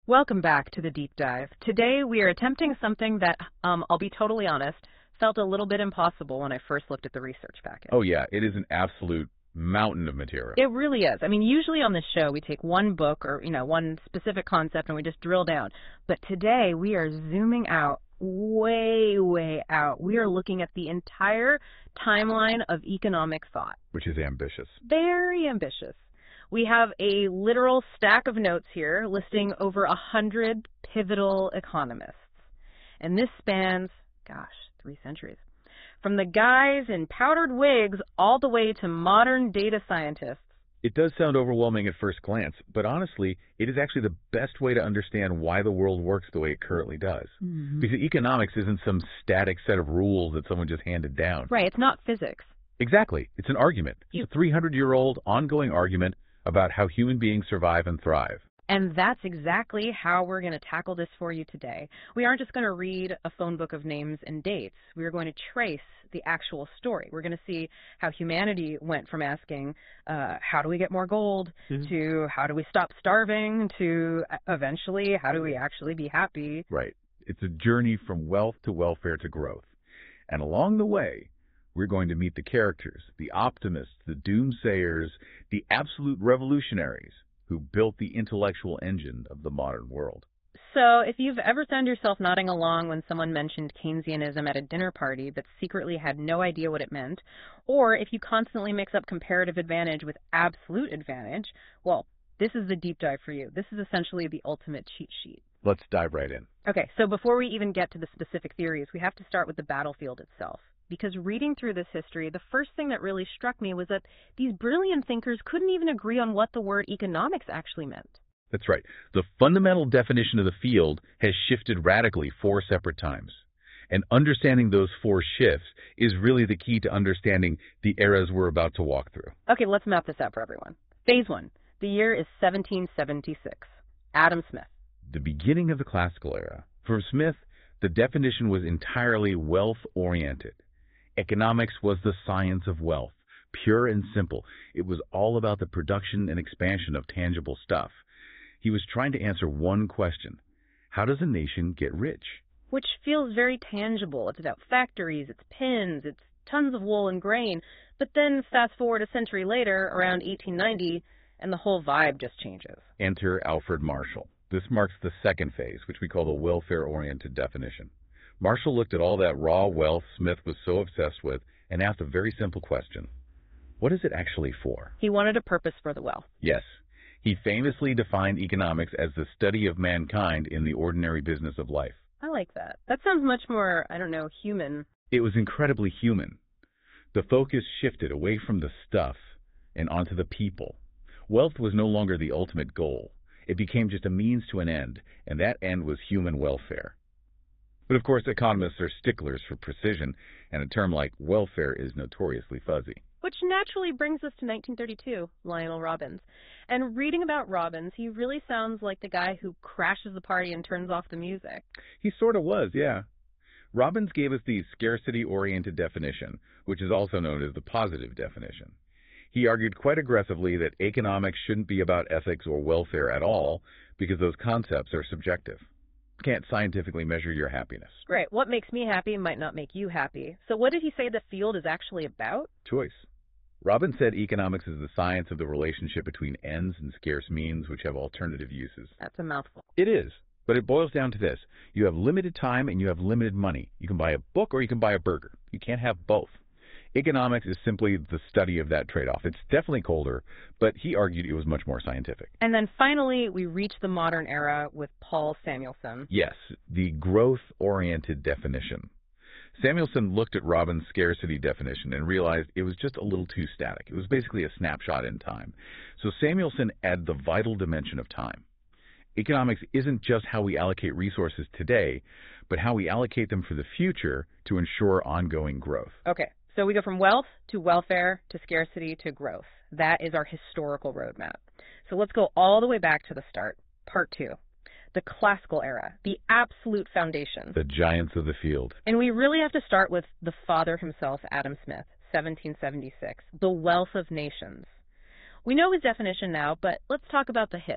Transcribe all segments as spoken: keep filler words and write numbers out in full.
Welcome back to the Deep Dive. Today we are attempting something that, um, I'll be totally honest, felt a little bit impossible when I first looked at the research packet. Oh yeah, it is an absolute mountain of material. It really is. I mean, usually on this show we take one book or, you know, one specific concept and we just drill down. But today we are zooming out, way, way out. We are looking at the entire timeline of economic thought. Which is ambitious. Very ambitious. We have a literal stack of notes here listing over a hundred pivotal economists. And this spans, gosh, three centuries. From the guys in powdered wigs all the way to modern data scientists. It does sound overwhelming at first glance, but honestly, it is actually the best way to understand why the world works the way it currently does. Mm-hmm. Because economics isn't some static set of rules that someone just handed down. Right, it's not physics. Exactly. It's an argument. You... It's a three hundred year old ongoing argument about how human beings survive and thrive. And that's exactly how we're going to tackle this for you today. We aren't just going to read a phone book of names and dates. We are going to trace the actual story. We're going to see how humanity went from asking, uh, how do we get more gold, mm-hmm. to how do we stop starving, to eventually, how do we actually be happy? Right. It's a journey from wealth to welfare to growth. And along the way, we're going to meet the characters, the optimists, the doomsayers, the absolute revolutionaries who built the intellectual engine of the modern world. So if you've ever found yourself nodding along when someone mentioned Keynesianism at a dinner party but secretly had no idea what it meant, or if you constantly mix up comparative advantage with absolute advantage, well, this is the deep dive for you. This is essentially the ultimate cheat sheet. Let's dive right in. Okay, so before we even get to the specific theories, we have to start with the battlefield itself. Because reading through this history, the first thing that really struck me was that these brilliant thinkers couldn't even agree on what the word economics actually meant. That's right. The fundamental definition of the field has shifted radically four separate times. And understanding those four shifts is really the key to understanding the eras we're about to walk through. Okay, let's map this out for everyone. Phase one. The year is seventeen seventy-six. Adam Smith. The beginning of the classical era. For Smith, the definition was entirely wealth-oriented. Economics was the science of wealth, pure and simple. It was all about the production and expansion of tangible stuff. He was trying to answer one question: how does a nation get rich? Which feels very tangible. It's about factories, it's pins, it's tons of wool and grain. But then fast forward a century later, around eighteen ninety, and the whole vibe just changes. Enter Alfred Marshall. This marks the second phase, which we call the welfare-oriented definition. Marshall looked at all that raw wealth Smith was so obsessed with and asked a very simple question. What is it actually for? He wanted a purpose for the wealth. Yes. He famously defined economics as the study of mankind in the ordinary business of life. I like that. That sounds much more, I don't know, human. It was incredibly human. The focus shifted away from the stuff and onto the people. Wealth was no longer the ultimate goal. It became just a means to an end, and that end was human welfare. But of course, economists are sticklers for precision, and a term like welfare is notoriously fuzzy. Which naturally brings us to nineteen thirty-two, Lionel Robbins. And reading about Robbins, he really sounds like the guy who crashes the party and turns off the music. He sort of was, yeah. Robbins gave us the scarcity-oriented definition, which is also known as the positive definition. He argued quite aggressively that economics shouldn't be about ethics or welfare at all, because those concepts are subjective. Can't scientifically measure your happiness. Right. What makes me happy might not make you happy. So what did he say the field is actually about? Choice. Robbins said economics is the science of the relationship between ends and scarce means which have alternative uses. That's a mouthful. It is, but it boils down to this. You have limited time and you have limited money. You can buy a book or you can buy a burger. You can't have both. Economics is simply the study of that trade-off. It's definitely colder, but he argued it was much more scientific. And then finally, we reach the modern era with Paul Samuelson. Yes, the growth-oriented definition. Samuelson looked at Robbins' scarcity definition and realized it was just a little too static. It was basically a snapshot in time. So Samuelson added the vital dimension of time. Economics isn't just how we allocate resources today, but how we allocate them for the future to ensure ongoing growth. Okay. So we go from wealth to welfare to scarcity to growth. That is our historical roadmap. So let's go all the way back to the start. Part two, the classical era, the absolute foundation. The giants of the field. And we really have to start with the father himself, Adam Smith, seventeen seventy-six, the wealth of nations. We know his definition now, but let's talk about the hits.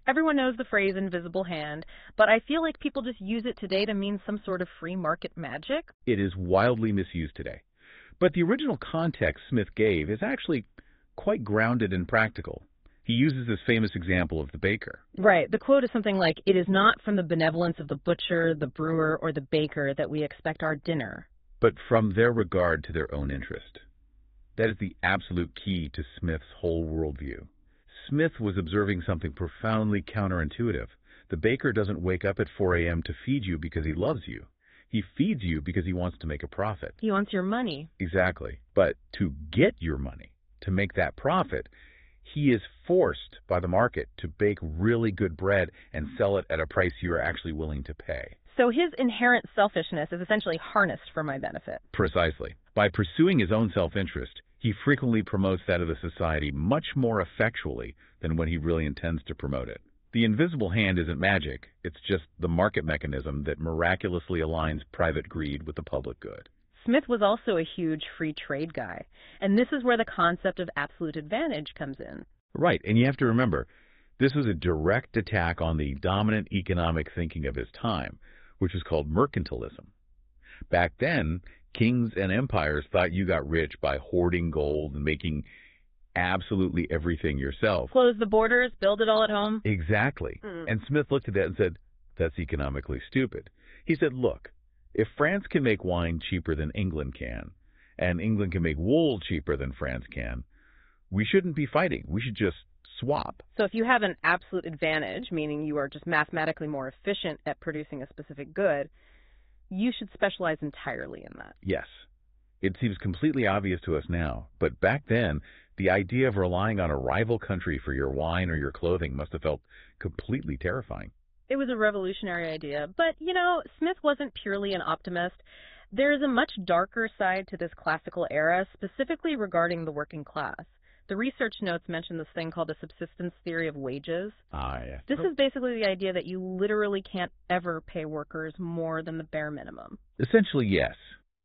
Everyone knows the phrase invisible hand, but I feel like people just use it today to mean some sort of free market magic. It is wildly misused today. But the original context Smith gave is actually quite grounded and practical. He uses this famous example of the baker. Right. The quote is something like, "It is not from the benevolence of the butcher, the brewer, or the baker that we expect our dinner, but from their regard to their own interest." That is the absolute key to Smith's whole worldview. Smith was observing something profoundly counterintuitive. The baker doesn't wake up at four a m to feed you because he loves you. He feeds you because he wants to make a profit. He wants your money. Exactly. But to get your money, to make that profit, he is forced by the market to bake really good bread and sell it at a price you are actually willing to pay. So his inherent selfishness is essentially harnessed for my benefit. Precisely. By pursuing his own self-interest, he frequently promotes that of the society much more effectually than when he really intends to promote it. The invisible hand isn't magic. It's just the market mechanism that miraculously aligns private greed with the public good. Smith was also a huge free trade guy, and this is where the concept of absolute advantage comes in. Right, and you have to remember, this was a direct attack on the dominant economic thinking of his time, which was called mercantilism. Back then, kings and empires thought you got rich by hoarding gold and making absolutely everything yourself. Close the borders, build it all at home. Exactly. Mm. And Smith looked at that and said, that's economically stupid. He said, look, if France can make wine cheaper than England can, and England can make wool cheaper than France can, we shouldn't be fighting. We should just swap. So if you have an absolute advantage, meaning you are just mathematically more efficient at producing a specific good, you should specialize entirely in that. Yes. It seems completely obvious to us now, but back then, the idea of relying on a rival country for your wine or your clothing must have felt completely terrifying. It was a revolutionary idea, but, you know, Smith wasn't purely an optimist. There is a much darker side to this classical era, specifically regarding the working class. The research notes mention this thing called the subsistence theory of wages. Ah, yeah. This is basically the idea that you literally can't ever pay workers more than the bare minimum. Essentially, yes.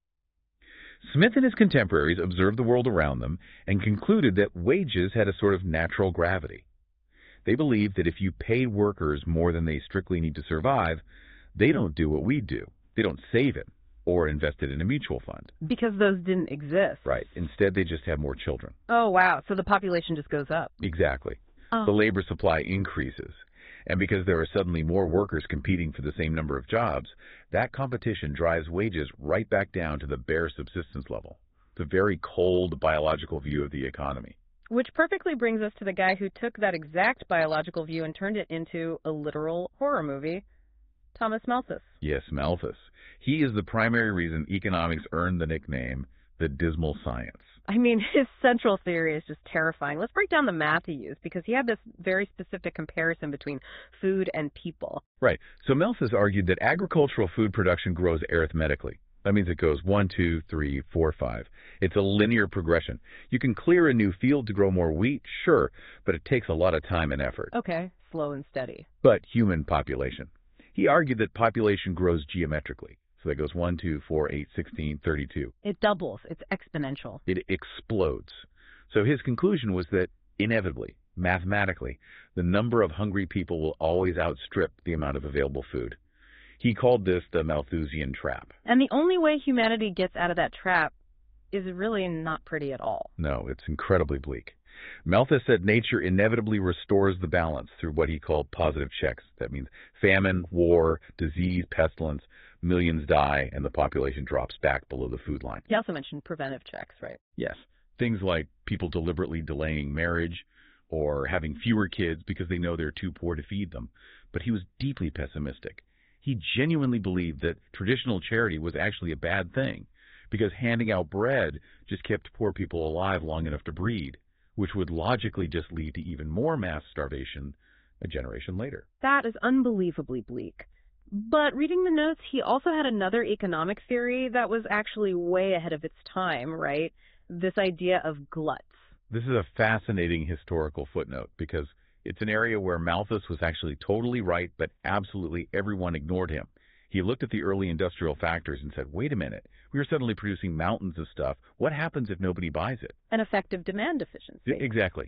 Smith and his contemporaries observed the world around them and concluded that wages had a sort of natural gravity. They believed that if you pay workers more than they strictly need to survive, they don't do what we do. They don't save it or invest it in a mutual fund. Because those didn't exist. Right. Instead, they just have more children. Oh, wow. So the population just goes up. Exactly. Oh. The labor supply increases. And because there are suddenly more workers competing for the same number of jobs, that competition drives wages right back down to the bare subsistence level, the very cold biological view of the economy. Which perfectly brings us to the guy who took that exact biological view and turned it into a literal horror movie, Thomas Malthus. Yes, Malthus. He is the primary reason economics earned the nickname the dismal science. I mean, his central theory is just terrifying. Let's break down the math he used, because he had this very specific comparison between food and people. Right. So Malthus argued that agricultural food production grows arithmetically. That means it goes one, two, three, four, five. It's a linear progression. You can clear a new field to grow more wheat, sure, but it takes a lot of time and effort. Okay, slow and steady. But human population. He argued that population grows geometrically. So that goes one, two, four, eight, sixteen, thirty-two. It doubles. It's exponential. It explodes. So his conclusion was that inevitably, mathematically, the number of hungry people will always outstrip the amount of available food. He called this the Malthusian trap. And the only way humanity gets out of that trap is really not pretty at all. No, it's incredibly bleak. Malthus said nature inevitably restores the balance through what he called positive checks. That means famine, war, disease, pestilence, millions die, and the population drops back below the food line. He also mentioned preventive checks, right? Yes. Things like people deliberately delaying marriage or having fewer kids because they know they're too poor to feed them. But he was deeply pessimistic. He genuinely believed that traditional charity was actually a bad thing because handing out bread just kept poor people alive long enough to breed, which would logically just lead to even more mass starvation a generation later. That is unbelievably bleak. But reading the notes, he also had another economic theory that was actually way ahead of its time, right? This idea of gluts. This is a fascinating historical footnote because it's an area where Malthus was actually totally right, but absolutely everyone ignored him. He looked at the early industrial factors and said, wait a minute, we are suddenly producing mountains of stuff. What happens if nobody buys it? An effective demand deficiency. Exactly.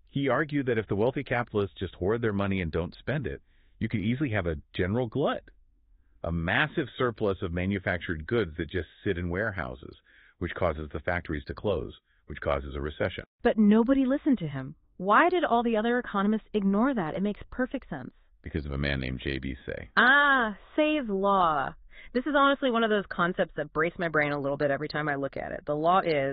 He argued that if the wealthy capitalists just hoard their money and don't spend it, you could easily have a general glut, a massive surplus of manufactured goods that just sit in warehouses, which causes the factories to close, which causes a recession. But nobody listened to him. Why did all the other economists ignore that? It makes perfect sense. Because of a man named J B Say. Ah, Say's law. This is honestly one of those concepts that breaks my brain a little bit every time I look at it. The law is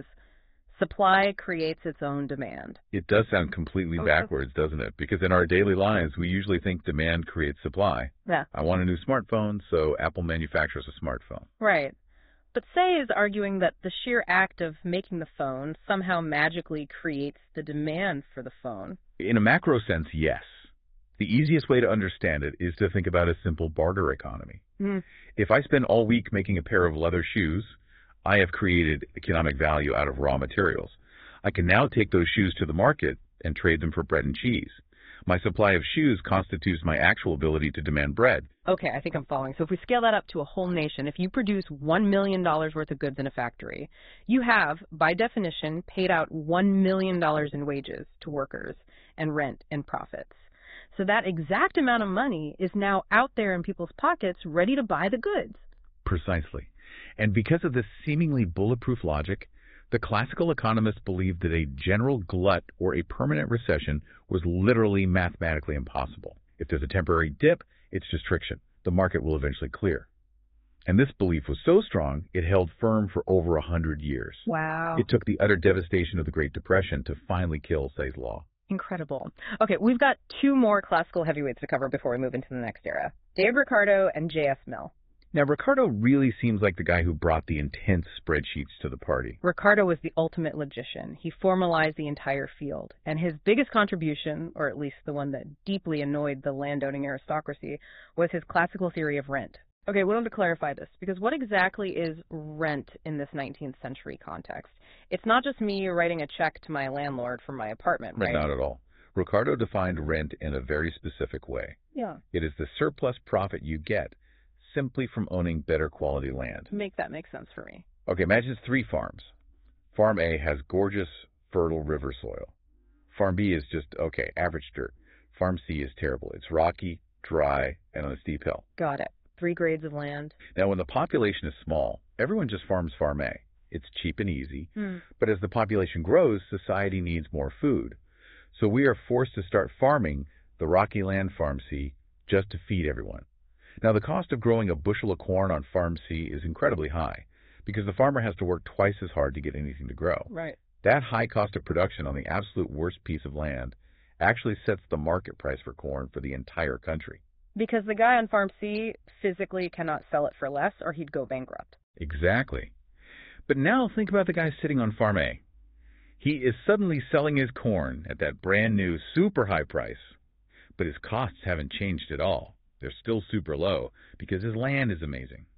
supply creates its own demand. It does sound completely Okay. backwards, doesn't it? Because in our daily lives, we usually think demand creates supply. Yeah, I want a new smartphone, so Apple manufactures a smartphone. right. But Say is arguing that the sheer act of making the phone somehow magically creates the demand for the phone. In a macro sense, yes. The easiest way to understand it is to think about a simple barter economy. Mm. If I spend all week making a pair of leather shoes, I have created economic value out of raw materials. I can now take those shoes to the market and trade them for bread and cheese. My supply of shoes constitutes my actual ability to demand bread. Okay, I think I'm following. So if we scale that up to a whole nation, if you produce one million dollars worth of goods in a factory, you have, by definition, paid out one million dollars in wages to workers and rent and profits. So that exact amount of money is now out there in people's pockets ready to buy the goods. Precisely. And because of this seemingly bulletproof logic, the classical economists believed that a general glut or a permanent recession was literally mathematically impossible. If there's a temporary dip, it's just friction. The market will eventually clear. And this belief was so strong, it held firm for over a hundred years. Wow. It took the utter devastation of the Great Depression to finally kill Say's law. Incredible. Okay, we've got two more classical heavyweights to cover before we move into the next era. David Ricardo and J S Mill. Now, Ricardo really seems like the guy who brought the intense spreadsheets to the party. Ricardo was the ultimate logician. He formalized the entire field. And his biggest contribution, or at least the one that deeply annoyed the landowning aristocracy, was his classical theory of rent. Okay, we want to clarify this, because what exactly is rent in this nineteenth century context? It's not just me writing a check to my landlord for my apartment, right? Not at all. Ricardo defined rent in a very specific way. Yeah. It is the surplus profit you get simply from owning better quality land. Make that make sense for me. Okay, imagine it's three farms. Farm A has gorgeous, fertile river soil. Farm B is just, okay, average dirt. Farm C is terrible. It's rocky, dry, and on a steep hill. Got it. Three grades of land. Now, when the population is small, everyone just farms Farm A. It's cheap and easy. Hmm. But as the population grows, society needs more food. So we are forced to start farming the rocky land Farm C just to feed everyone. Now, the cost of growing a bushel of corn on Farm C is incredibly high because the farmer has to work twice as hard to get anything to grow. Right. That high cost of production on the absolute worst piece of land actually sets the market price for corn for the entire country. Because the guy on Farm C physically cannot sell it for less or he'd go bankrupt. Exactly. But now think about the guy sitting on Farm A. He is suddenly selling his corn at that brand new super high price, but his costs haven't changed at all. They're still super low because his land is amazing.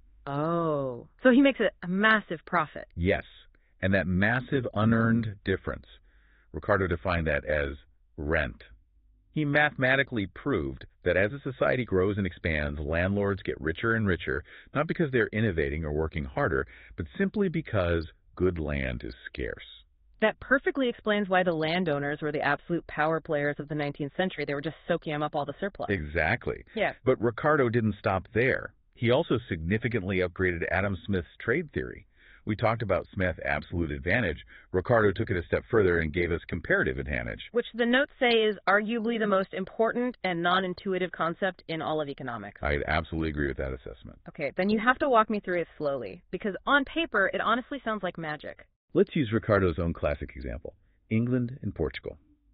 Oh. So he makes a, a massive profit. Yes, and that massive unearned difference, Ricardo defined that as rent. He mathematically proved that as a society grows and expands, landlords get richer and richer, not because they're innovating or working harder, but simply because good land is scarce. That perfectly explains why the landowners were the absolute power players of the nineteenth century. They were just soaking up all the surplus. Exactly. Yeah. But Ricardo didn't stop there. He also significantly upgraded Adam Smith's trade theory. We talked about Smith's absolute advantage. Ricardo took it a step further and gave us comparative advantage. Which the notes say is arguably the most important and non-intuitive concept in all of economics. I absolutely agree with that assessment. Okay, then you have to walk me through it slowly, because on paper, it honestly sounds like magic. Let's use Ricardo's own classic example, England and Portugal.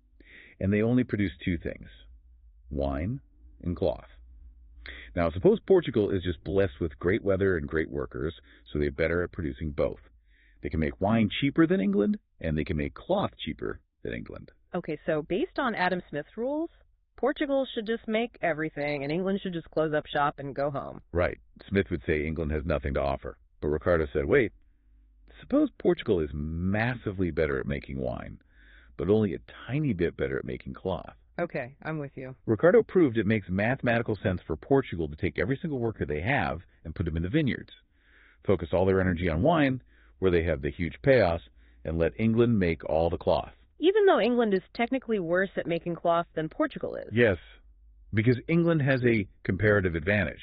And they only produce two things, wine and cloth. Now, suppose Portugal is just blessed with great weather and great workers, so they're better at producing both. They can make wine cheaper than England, and they can make cloth cheaper than England. Okay, so based on Adam Smith's rules, Portugal should just make everything, and England should just close up shop and go home. Right. Smith would say England has nothing to offer. But Ricardo said, wait, suppose Portugal is massively better at making wine, but only a tiny bit better at making cloth. Okay, I'm with you. Ricardo proved it makes mathematical sense for Portugal to take every single worker they have and put them in the vineyards, focus all their energy on wine, where they have the huge payoffs, and let England make all the cloth. Even though England is technically worse at making cloth than Portugal is. Yes, because England has a comparative advantage.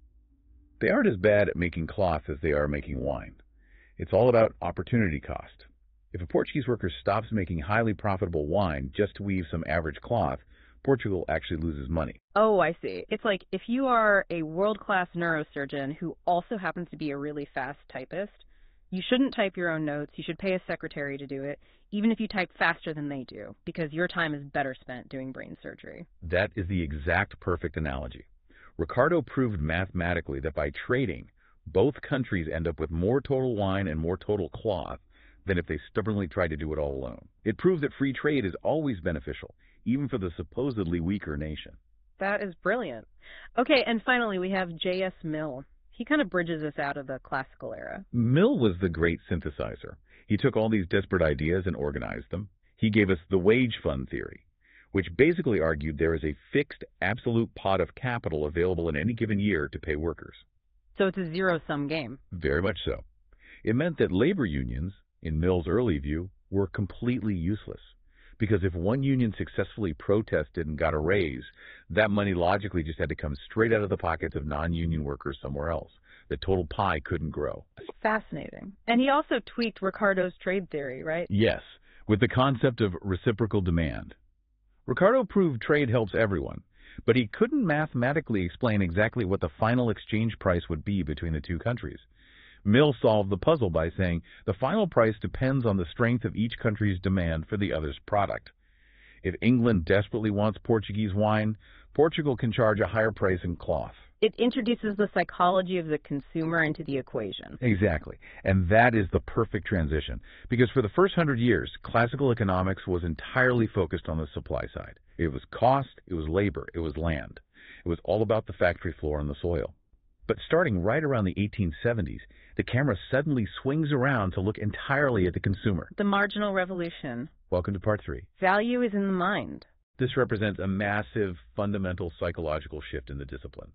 They aren't as bad at making cloth as they are making wine. It's all about opportunity cost. If a Portuguese worker stops making highly profitable wine just to weave some average cloth, Portugal actually loses money. Oh, I see. It's like if you are a world-class neurosurgeon who also happens to be a really fast typist, you shouldn't type your own notes. You should pay a secretary to do it, even if you type faster than they do, because your time is better spent doing brain surgery. That is the exact perfect analogy. Ricardo proved mathematically that by trading, both countries end up with more total wine and more total cloth than if they stubbornly tried to do it all alone. It proves that free trade is always beneficial, even for the supposedly weaker nation. That is brilliant. Okay, and finally we have J S Mill. He kind of bridges us out of the classical era. Mill was the great synthesizer. He took all these disparate ideas and organized them. He gave us the wage fund theory, which basically argued there is a fixed absolute pot of capital available in any given year to pay workers. So it's a zero-sum game. Very much so. It meant that labor unions, in Mill's early view, were completely useless. Because if one union successfully protested and got a raise, that money logically just had to come straight out of the pockets of non-union workers somewhere else. The total pie couldn't grow. Fascinating. And he also tweaked Ricardo's trade theory, right? Yes, with the concept of reciprocal demand. Ricardo proved trade helps everyone, but he couldn't mathematically explain exactly what the final exchange price would be between the two countries. Mill solved the puzzle by saying the final price depends on the strength of each country's demand for the other's product. If England desperately wants Portuguese wine, Portugal can charge a higher price in cloth. It introduces the psychology of the consumer into the equation. Exactly. And that is the perfect transition. Because for the first hundred years, classical economics was entirely focused on the supply side. It was cost, it was labor, it was land. It was all about the factory floor and the soil. But starting right around the eighteen seventies, the camera suddenly swings around to look entirely at the consumer. The marginal revolution. Welcome to part three. Value is in the mind. This represents a massive, fundamental psychological shift in the discipline.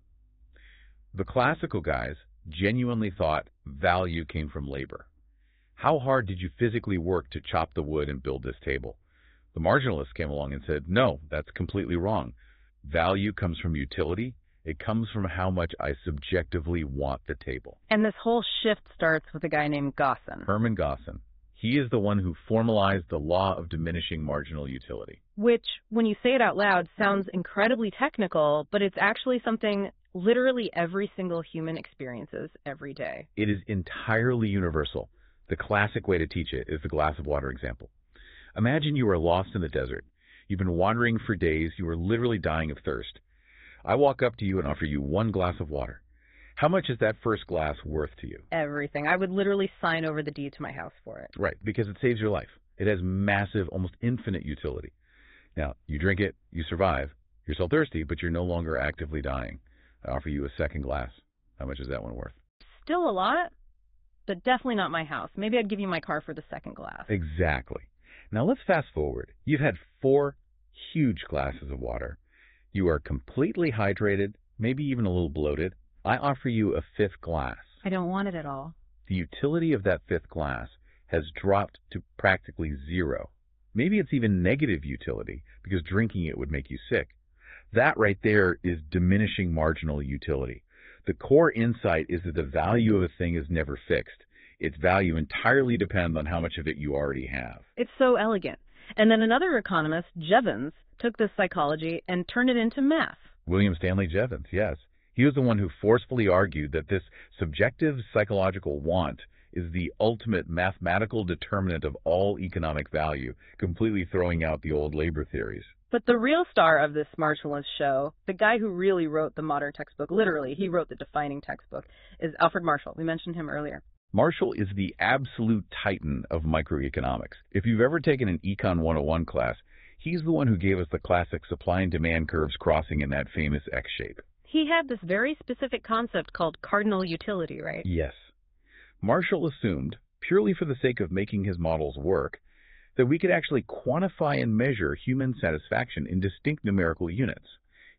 The classical guys genuinely thought value came from labor. How hard did you physically work to chop the wood and build this table? The marginalists came along and said, no, that's completely wrong. Value comes from utility. It comes from how much I subjectively want the table. And this whole shift starts with a guy named Gaussen. Hermann Gaussen. He is the one who formalized the law of diminishing marginal utility. Which, when you say it out loud, sounds incredibly technical, but it's actually something literally every single human experiences every day. It is entirely universal. The classic way to teach it is the glass of water example. Imagine you are lost in the desert. You've been wandering for days. You are literally dying of thirst. I walk up to you and offer you one glass of water. How much is that first glass worth to you? Everything. I would literally sign over the deed to my house for it. Right, because it saves your life. It has massive, almost infinite utility. Now, you drink it, you survive. You're still thirsty, but you're no longer actively dying. I offer you a second glass. How much is that one worth? Still a lot, but definitely not my house. Maybe I'd give you my car for the second glass. Exactly. Now let's fast forward. You've had four huge glasses of water. You are completely hydrated, maybe even a little bloated. I offer you a fifth glass. I don't want it at all. The utility of that fifth glass has dropped to practically zero. Maybe it's even negative utility because drinking it would make you sick. That right there is diminishing marginal utility. The core insight is that the value of a thing is never fixed. Its value entirely depends on how much of it you already have. It's so elegant. And then another economist, Jevons, took this psychology and turned it into math. William Stanley Jevons, yes. He was the one who forcefully argued that this subjective psychological want is the ultimate mathematical determinant of all economic value, completely throwing out the old labor theories. But the real star of this marginalist show, the guy who really wrote the modern textbook, literally, he wrote the defining textbook, is Alfred Marshall. We mentioned him earlier. Marshall is the absolute titan of microeconomics. If you've ever taken an Econ one oh one class, he's the one who gave us the classic supply and demand curves crossing in that famous X shape. He had this very specific concept called cardinal utility, right? Yes. Marshall assumed, purely for the sake of making his models work, that we could actually quantify and measure human satisfaction in distinct numerical units.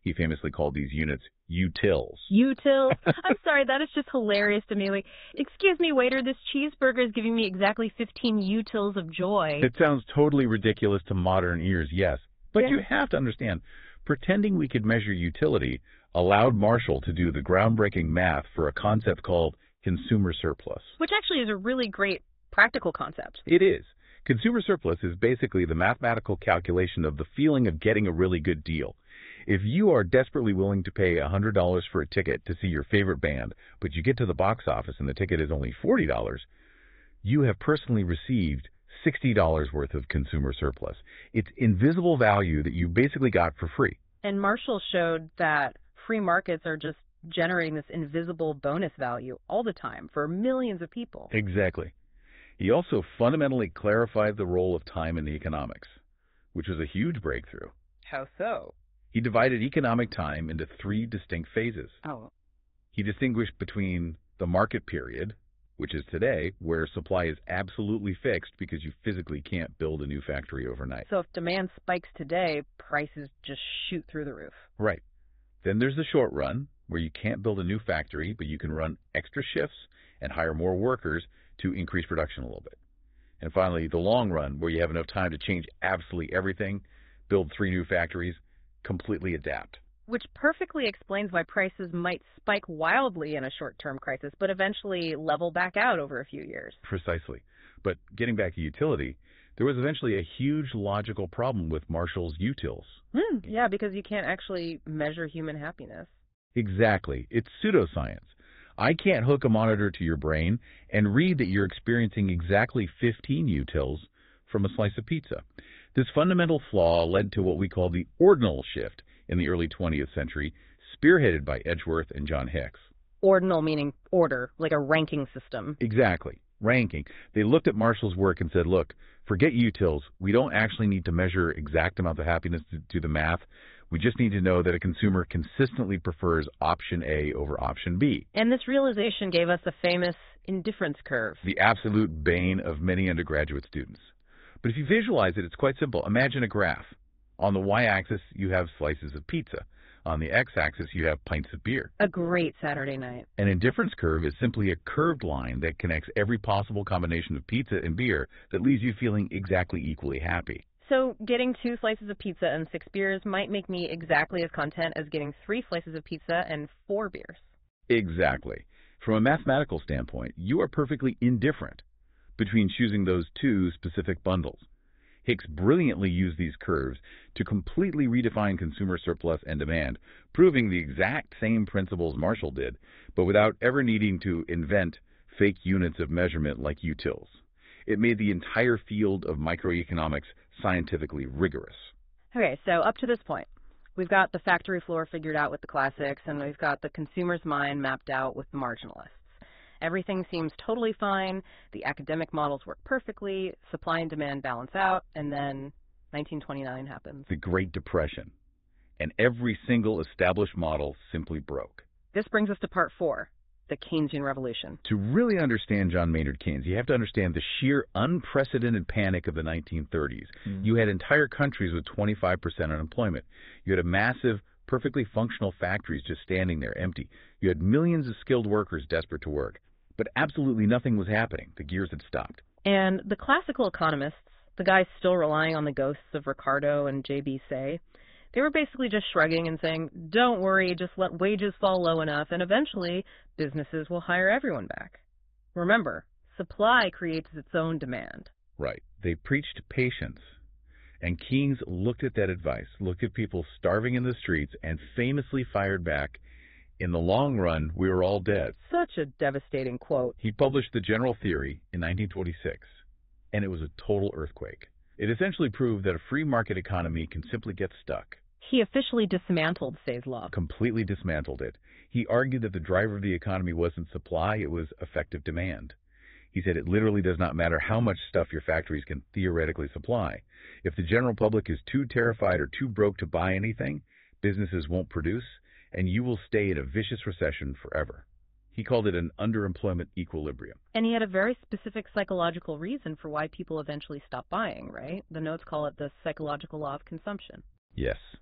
He famously called these units utils. Utils? I'm sorry, that is just hilarious to me. Like, excuse me, waiter, this cheeseburger is giving me exactly fifteen utils of joy. It sounds totally ridiculous to modern ears, yes. But Yeah. you have to understand, pretending we could measure utility allowed Marshall to do the groundbreaking math for a concept called consumer surplus. Which actually is a really great practical concept. It is. Consumer surplus is basically the mathematical calculation of the feeling of getting a really good deal. If you are desperately willing to pay one hundred dollars for a ticket to see your favorite band, but you get to the box office and the ticket is only forty dollars, you have personally received sixty dollars worth of consumer surplus. It's invisible value that you basically got for free. And Marshall showed that free markets are just generating this invisible bonus value all the time for millions of people. Exactly. He also fundamentally clarified the role of time in the economics, which was a huge breakthrough. How so? He divided economic time into three distinct phases. Oh. He distinguished between the market period, which is today, where supply is absolutely fixed because you physically can't build a new factory overnight. So if demand spikes today, prices just shoot through the roof. Right. Then there's the short run, where you can't build a new factory, but you can run extra shifts and hire more workers to increase production a little bit. And finally, the long run, where you have enough time to change absolutely everything, build three new factories, completely adapt. Which perfectly explains why prices might spike wildly in a short-term crisis, but eventually level back out over a few years. Precisely. But getting back to utility, there was eventually a huge logical problem with Marshall's utils. Hmm, yeah, because you can't actually measure human happiness. Exactly. It's pseudoscience. I can't hook a monitor to your brain and read that you're experiencing exactly fifteen utils from a slice of pizza. This fundamental flaw led to what we call the ordinal shift in the early twentieth century, spearheaded by Edgeworth and John Hicks. Ordinal meaning order, like a ranking system. Exactly. Ranking. They looked at Marshall's work and said, look, forget utils. We don't actually need to measure exact amounts of happiness to do the math. We just need to know that a consumer consistently prefers option A over option B. And this realization gave us the famous indifference curve. The absolute bane of many undergraduate students. But if you visualize it, it's quite simple. Imagine a graph. On the y-axis, you have slices of pizza. On the x-axis, you have pints of beer. A great Saturday night. An indifference curve is simply a curved line that connects every possible combination of pizza and beer that leaves you feeling exactly equally happy. So getting two slices of pizza and six beers might make me exactly as content as getting three slices of pizza and four beers. Exactly. From a mathematical standpoint, you are perfectly indifferent between choosing those two specific bundles. Hicks brilliantly used these curves to completely redefine consumer surplus and demand, proving the exact same principles Marshall did, but without ever needing to invent fake units of measurement like utils. It made the entire field of microeconomics scientifically rigorous. Okay, so up to this point, we've got the factory floor figured out with the classics, and we've got the consumer's mind mapped out with the marginalists. Everything seems totally fine, the academic models work perfectly, supply and demand balance out, and then nineteen twenty-nine happens. The Great Depression. And every single established model simply broke. This brings us to part four, the Keynesian Revolution. To really understand John Maynard Keynes, you have to understand the sheer unprecedented panic of the nineteen thirties. Mm. You had entire countries with twenty-five percent unemployment. You had a massive, perfectly functional factories just standing there empty. You had millions of skilled workers desperate to work. But absolutely nothing was happening. The gears had stopped. And the classical economists, the guys still relying on the ghosts of Ricardo and J B Say, they were basically just shrugging and saying, don't worry, just let wages fall low enough, and eventually businesses will hire everyone back. Remember, supply creates its own demand. Right. They preached patience. And Keynes looked at that advice, looked at people starving in the streets, and famously fired back, in the long run, we are all dead. Such a devastating quote. He published The General Theory in nineteen twenty-six, and it was a total earthquake. It essentially proved that a free market economy can simply get stuck. He officially dismantled Say's law. Completely dismantled it. He argued that the driver of the economy wasn't supply, it was effective demand. He said it literally does not matter how much stuff your factories can theoretically supply. If the general public is too terrified or too broke to buy anything, businesses won't produce, and you will stay in a vicious recession forever. He called it an underemployment equilibrium. And he had a very specific psychological reason for why people eventually stop buying, right? The notes call it the psychological law of consumption. Yes.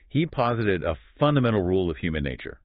He posited a fundamental rule of human nature.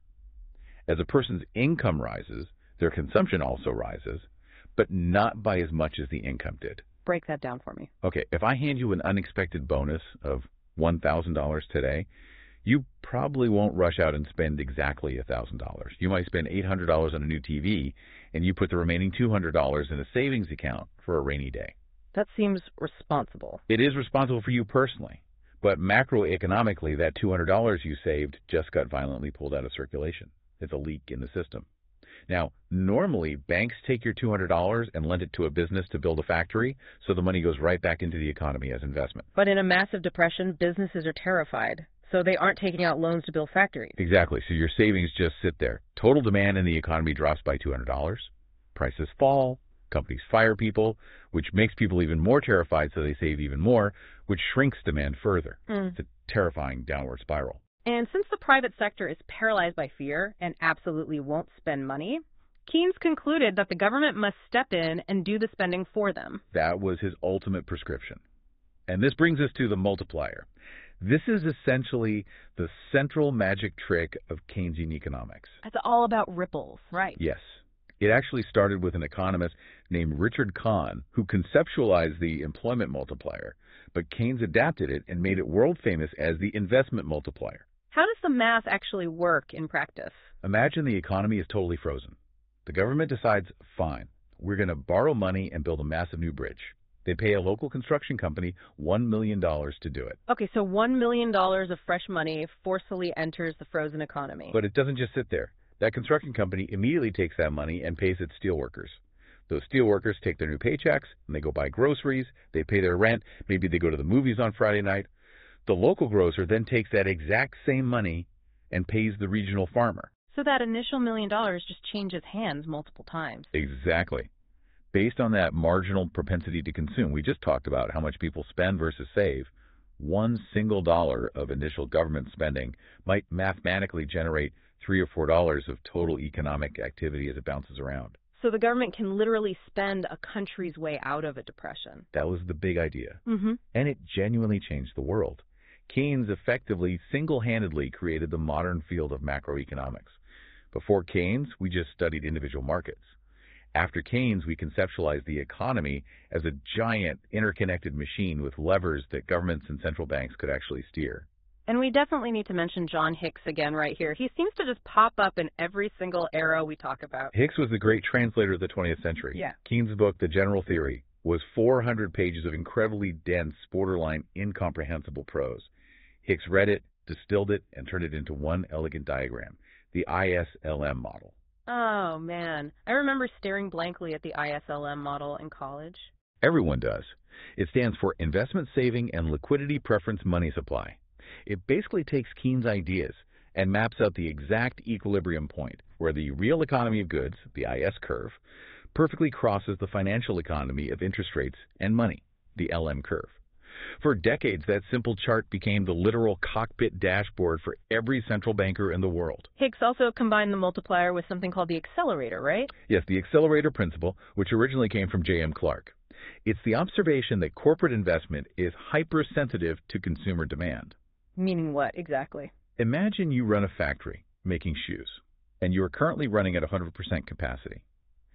As a person's income rises, their consumption also rises, but not by as much as the income did. Break that down for me. Okay, if I hand you an unexpected bonus of one thousand dollars today, you probably won't rush out and spend exactly one thousand dollars. You might spend eight hundred dollars on a new T V, and you put the remaining two hundred dollars in a savings account for a rainy day. That seems responsible. It is responsible for you personally, but macroeconomically, that two hundred dollars you saved just got violently pulled out of circulation. It's a leak in the system. Now, normally, banks take your two hundred dollars and lend it to a business to build a factory, so the money goes right back into the economy as investment. But in a massive depression, businesses are terrified, so they aren't taking out loans to build factories. Exactly. So your savings just sit there. Total demand in the economy drops by two hundred dollars. Prices fall. Companies fire people, which makes people even more terrified, so they save even more, which shrinks demand further. Mm. It's a terrifying downward spiral. And since the private sector is paralyzed by fear and absolutely won't spend money, Keynes concluded that the government must step in and do the spending for them. That was his ultimate prescription. And this brings us to the multiplier. This is essentially the central magic trick of Keynesian economics. It's all about ripples, right? Yes. It actually started with an economist named Richard Kahn, who conceptualized the employment multiplier, but Keynes adapted it and made it world famous as the investment multiplier. How does the math actually work in practice? Imagine the economy is totally frozen. The government decides, fine, we're going to borrow money and build a massive new bridge. They pay a local construction company one million dollars to do it. Okay, so one million dollars of fresh money forcefully enters the frozen economy. But it doesn't just sit there. That construction company immediately takes that money and pays its steelworkers. Those steelworkers take their new paychecks, and they go buy groceries, they pay their rent, maybe they go to the movies on Friday night. The local grocer then takes that exact same money and pays the regional farmer. So that initial million dollars just changes hands multiple times. Exactly. Based on that marginal propensity to consume, we just talked about how much people spend versus save. One single dollar of initial government spending might mathematically generate three or four dollars of total economic activity as it bounces around. So the government can literally spend a country's way out of a depression. That was the big idea. Mm-hmm. And it genuinely changed the world. Keynes effectively, single-handedly created the modern field of macroeconomics. Before Keynes, we just studied individual markets. After Keynes, we conceptualized the economy as a giant interconnected machine with levers that governments and central banks could actually steer. And we definitely need to mention John Hicks again right here. He seems to just pop up in every single era we talk about. Hicks was the great translator of the twentieth century. Yeah. Keynes' book, The General Theory, was four hundred pages of incredibly dense, borderline incomprehensible prose. Hicks read it, distilled it, and turned it into one elegant diagram, the I S L M model. Oh, man. I remember staring blankly at the I S L M model in college. Everyone does. It stands for Investment Saving and Liquidity Preference Money Supply. It basically takes Keynes' ideas and maps out the exact equilibrium point where the real economy of goods, the I S curve, perfectly crosses the financial economy of interest rates and money, the L M curve. For decades, that simple chart became the literal cockpit dashboard for every central banker in the world. Hicks also combined the multiplier with something called the accelerator, right? Yes, the accelerator principle, which originally came from J M Clark. It's the observation that corporate investment is hypersensitive to consumer demand. Meaning what, exactly? Imagine you run a factory making shoes, and you are currently running at one hundred percent capacity.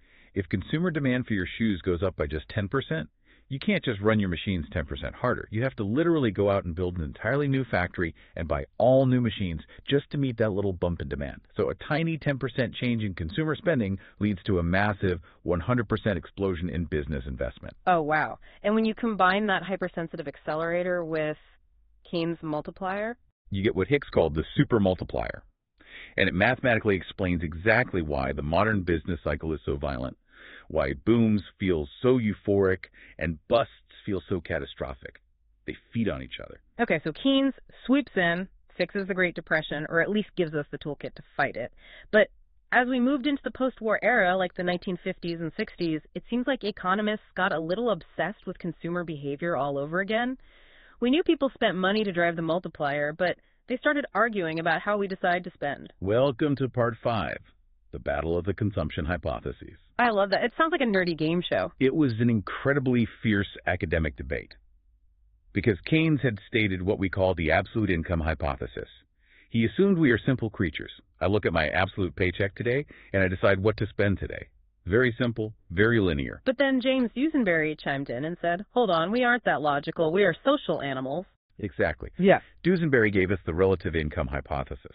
If consumer demand for your shoes goes up by just ten percent, you can't just run your machines ten percent harder. You have to literally go out and build an entirely new factory and buy all new machines just to meet that little bump in demand. So a tiny ten percent change in consumer spending leads to a massive one hundred percent explosion in business investment. Oh, wow. And when you combine that hypersensitive accelerator with Keynes' multiplier, you get what Hicks called the super multiplier. And it mathematically explains exactly why the modern business cycle is so violent, why booms feel so euphoric and busts feel so catastrophic. They feed on each other. Okay, so Keynes swoops in, fixes the Great Depression, or at least gives us the toolkit to fight it. But as we moved into the post-war era, like the nineteen fifties and sixties, it seems like economists got a little obsessed with consumer behavior all over again. We knew people spent money to drive the multiplier, but they started arguing about how we decide to spend. Welcome to part five, the battle of the consumption hypotheses. I love that. It sounds like a nerdy game show. It was an incredibly fierce academic debate. because Keynes had stated what we call the absolute income hypothesis. He assumed we are simple creatures. I look at my absolute paycheck today, and I decide what to spend today. Very simple, very linear. But then James Dusenberry chimed in and said, hold on, we aren't that logical. We are social animals. Exactly. Yeah. Dusenberry gave us the relative income hypothesis.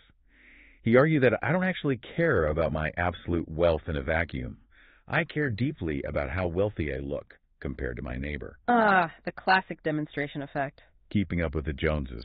He argued that I don't actually care about my absolute wealth in a vacuum. I care deeply about how wealthy I look compared to my neighbor. Ah, the classic demonstration effect. Keeping up with the Joneses.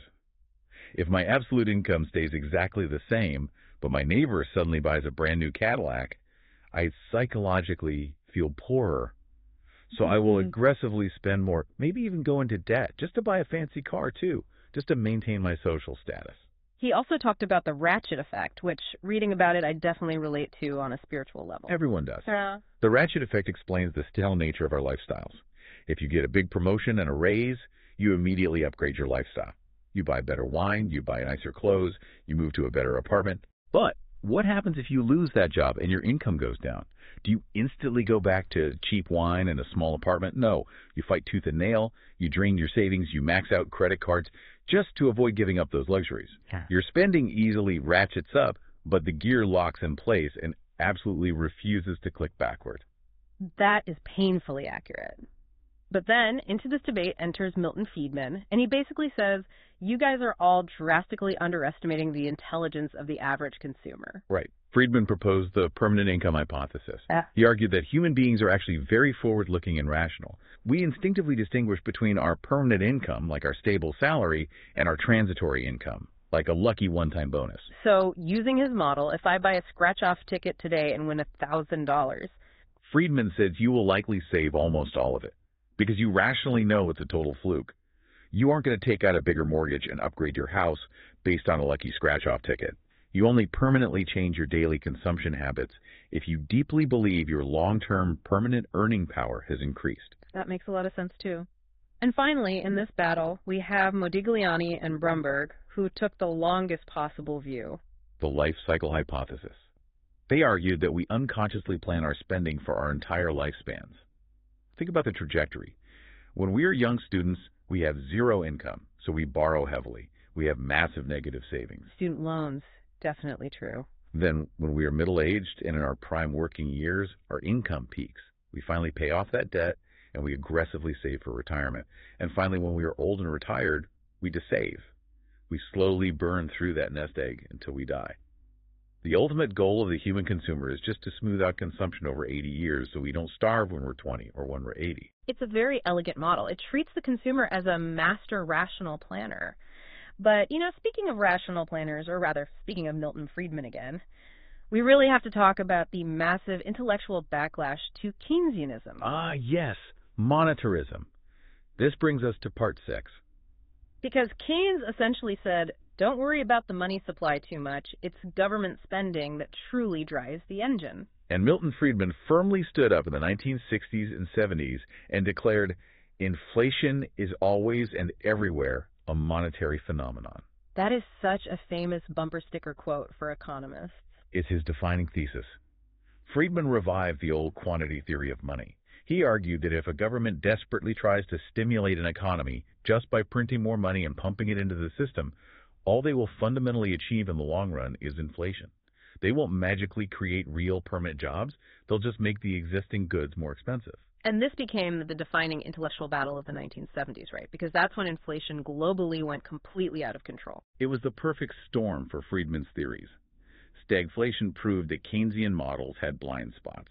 If my absolute income stays exactly the same, but my neighbor suddenly buys a brand new Cadillac, I psychologically feel poorer. So I will aggressively spend more, maybe even go into debt, just to buy a fancy car too, just to maintain my social status. He also talked about the ratchet effect, which, reading about it, I definitely relate to on a spiritual level. Everyone does. Yeah. The ratchet effect explains the stale nature of our lifestyles. If you get a big promotion and a raise, you immediately upgrade your lifestyle. You buy better wine, you buy nicer clothes, you move to a better apartment. But what happens if you lose that job and your income goes down? Do you instantly go back to cheap wine and a small apartment? No. You fight tooth and nail, you drain your savings, you max out credit cards just to avoid giving up those luxuries. Yeah. Your spending easily ratchets up, but the gear locks in place and absolutely refuses to click backward. That is painfully accurate. But then, into this debate enters Milton Friedman, and he basically says, you guys are all drastically underestimating the intelligence of the average consumer. Right. Friedman proposed the permanent income hypothesis. Uh. He argued that human beings are actually very forward-looking and rational. We instinctively distinguish between our permanent income, like our stable salary, and our transitory income, like a lucky one-time bonus. So, using his model, if I buy a scratch-off ticket today and win one thousand dollars, Friedman says you will likely save almost all of it, because you rationally know it's a total fluke. You aren't going to take out a bigger mortgage and upgrade your house based on a lucky scratch-off ticket. You only permanently change your daily consumption habits if you deeply believe your long-term permanent earning power has increased. That makes a lot of sense, too. And finally, in this battle, we have Modigliani and Brumberg, who took the longest possible view. The life cycle hypothesis. They argued that we unconsciously plan our spending for our entire lifespans. Think about the trajectory. When we are young students, we have zero income, so we borrow heavily. We have massive negative savings. Student loans, definitely true. Then, when we are middle-aged and in our prime working years, our income peaks. We finally pay off that debt, and we aggressively save for retirement. And finally, when we are old and retired, we desave. We slowly burn through that nest egg until we die. The ultimate goal of the human consumer is just to smooth out consumption over eighty years so we don't starve when we're twenty or when we're eighty. It's a very elegant model. It treats the consumer as a master rational planner. But, you know, speaking of rational planners, or rather, speaking of Milton Friedman again, we really have to talk about the massive intellectual backlash to Keynesianism. Ah, yes, monetarism. This brings us to part six. Because Keynes essentially said, don't worry about the money supply too much. It's government spending that truly drives the engine. And Milton Friedman firmly stood up in the nineteen sixties and seventies and declared, inflation is always and everywhere a monetary phenomenon. That is such a famous bumper sticker quote for economists. It's his defining thesis. Friedman revived the old quantity theory of money. He argued that if a government desperately tries to stimulate an economy just by printing more money and pumping it into the system, all they will fundamentally achieve in the long run is inflation. They won't magically create real permanent jobs. They'll just make the existing goods more expensive. And this became the defining intellectual battle of the nineteen seventies, right? Because that's when inflation globally went completely out of control. It was the perfect storm for Friedman's theories. Stagflation proved that Keynesian models had blind spots.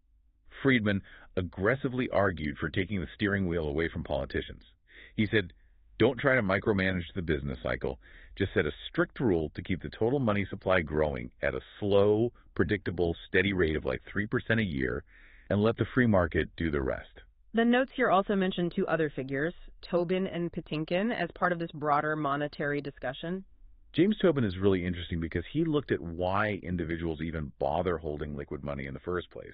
Friedman aggressively argued for taking the steering wheel away from politicians. He said, don't try to micromanage the business cycle. Just set a strict rule to keep the total money supply growing at a slow, predictable, steady rate of like three percent a year, and let the free market do the rest. The notes here also mention two other figures, Tobin and Patinkin, as part of this broader monetary discussion. James Tobin is really interesting because he looked at why individuals even bother holding liquid money in the first place.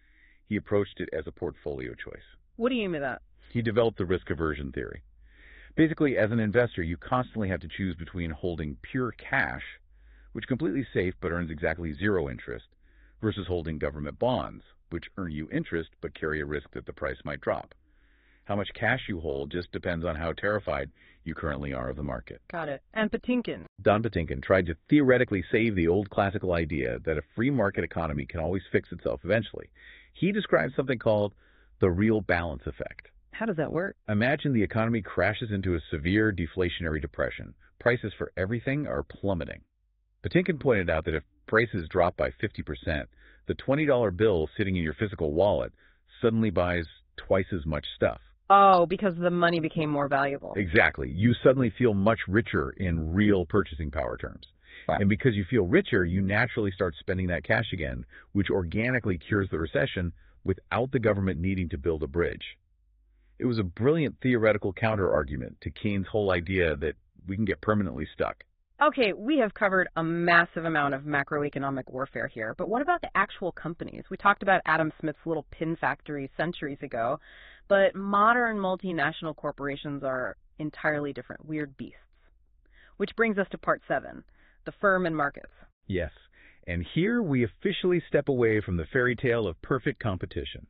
He approached it as a portfolio choice. What do you mean by that? He developed the risk aversion theory. Basically, as an investor, you constantly have to choose between holding pure cash, which is completely safe but earns exactly zero interest, versus holding government bonds, which earn you interest but carry a risk that the price might drop. How much cash you hold just depends on how terrified you currently are of the market. Got it. And Patinkin. Don Patinkin tried to theoretically save the old classical idea that a free market economy can always fix itself eventually. He described something called the real balance effect. How does that work? Imagine the economy crashes into a severe deflationary depression. Prices for everything are plummeting. Patinkin pointed out that if prices drop by fifty percent, the twenty dollar bill sitting in your physical wallet suddenly buys twice as much stuff. Oh, because the money became more valuable. Exactly. You suddenly feel much richer in real purchasing power terms. Wow. And because you feel richer, you naturally start spending that cash again, which organically cures the recession without the government needing to build a bridge. It was a brilliant theoretical counter-argument to Keynes' whole idea that we can get permanently stuck. Okay, we have covered a massive amount of macroeconomic warfare here, but what about the actual companies? We talked about Adam Smith's little pin factory centuries ago, but modern multinational corporations are entirely different, weird beasts. Which brings us to part seven, the firm and markets. Yes, and here we officially step away from the fairy tale of perfect competition.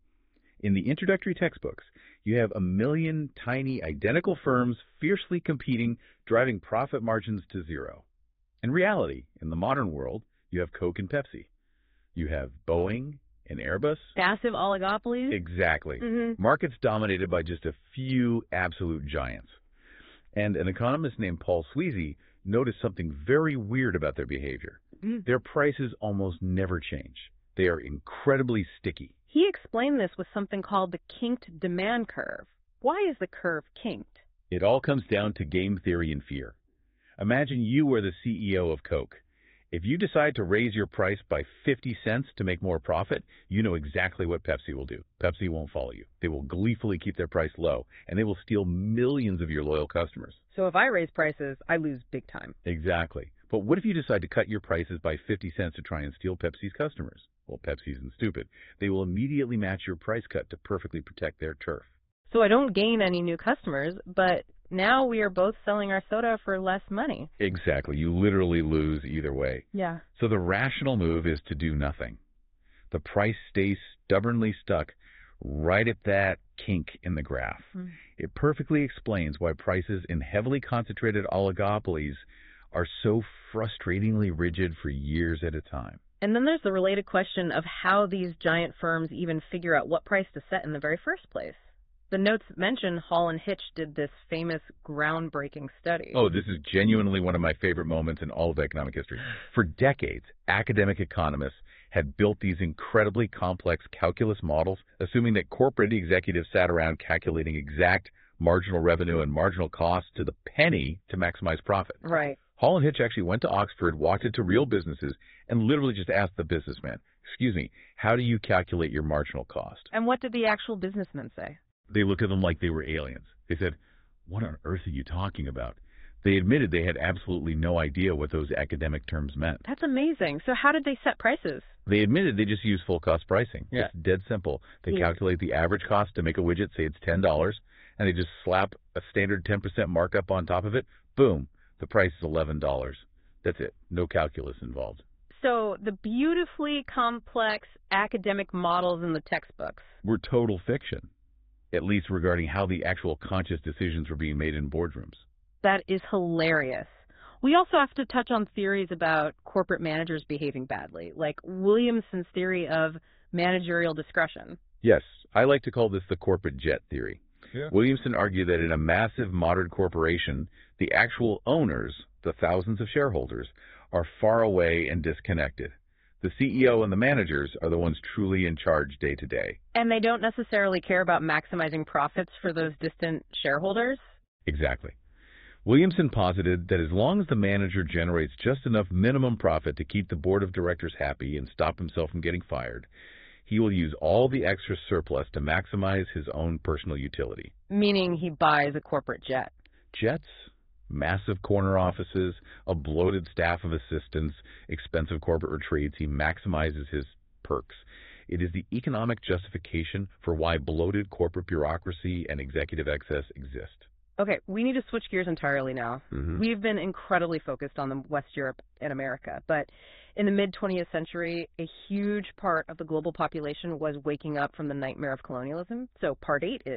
In the introductory textbooks, you have a million tiny identical firms fiercely competing, driving profit margins to zero. In reality, in the modern world, you have Coke and Pepsi. You have Boeing and Airbus. Massive oligopolies? Exactly. Mm-hmm. Markets dominated by just a few absolute giants. And an economist named Paul Sweezy noticed something very weird about their behavior. Mm-hmm. Their prices almost never change. They are incredibly sticky. He explained this with something called the kinked demand curve. Why is the curve kinked? It all comes down to game theory and fear. Imagine you were the C E O of Coke. If you decide to raise your price by fifty cents to make more profit, you know exactly what Pepsi will do. Pepsi won't follow you. They will gleefully keep their price low, and they will steal millions of your loyal customers. So if I raise prices, I lose big time. Exactly. But what if you decide to cut your prices by fifty cents to try and steal Pepsi's customers? Well, Pepsi isn't stupid. They will immediately match your price cut to perfectly protect their turf. So I don't gain any new customers, but now we are both selling our soda for less money. Exactly. You literally lose either way. Yeah. So the rational move is to do nothing. The price stays stubbornly stuck right at that kink in the graph. Mm. It perfectly explains why prices in heavily concentrated oligopolies are so frustratingly rigid for years at a time. And then there's the related question of how these giant firms even figure out what price to set in the very first place. The notes mention Hall and Hitch did this famous groundbreaking study. Oh, this is genuinely one of my favorite moments in all of economic history. For decades, academic economists had built these incredibly complex calculus models, assuming that corporate executives sat around calculating exact marginal revenue and marginal costs to the penny to maximize profit. Right. Hall and Hitch actually went to Oxford, walked into real businesses, and literally just asked the businessman, excuse me, how do you calculate your marginal cost? And what did the actual businessmen say? They looked at them like they were aliens. They said, what on earth are you talking about? They admitted they had absolutely no idea what those academic terms meant. That's amazing. So how did they set prices? They admitted they just used full cost pricing. Yeah. It's dead simple. They yeah. calculate the average cost to make a widget, say it's ten dollars, and they just slap a standard ten percent markup on top of it. Boom. The price is eleven dollars. That's it. No calculus involved. So the beautifully complex academic models in the textbooks were total fiction, at least regarding how the actual conscious decisions were being made in boardrooms. That is hilarious. We also have to touch on theories about corporate managers behaving badly, like Williamson's theory of managerial discretion. Yes, I like to call this the corporate jet theory. Yeah. Williamson argued that in a massive modern corporation, the actual owners, the thousands of shareholders, are far away and disconnected. The C E O and the managers are the ones truly in charge day to day. And they don't necessarily care about maximizing profits for those distant shareholders? Exactly. Williamson posited that as long as the manager generates just enough minimum profit to keep the board of directors happy and stop himself from getting fired, he will use all the extra surplus to maximize his own personal utility. Meaning he buys a corporate jet. Jets, massive corner offices, a bloated staff of assistants, expensive corporate retreats. He maximizes his perks. It is the economic justification for why bloated corporate bureaucracy and executive excess exist. Okay, we need to switch gears entirely now. Mm-hmm. We've been incredibly focused on the West Europe and America, but in the mid twentieth century, a huge part of the global population was waking up from the nightmare of colonialism. So part eight is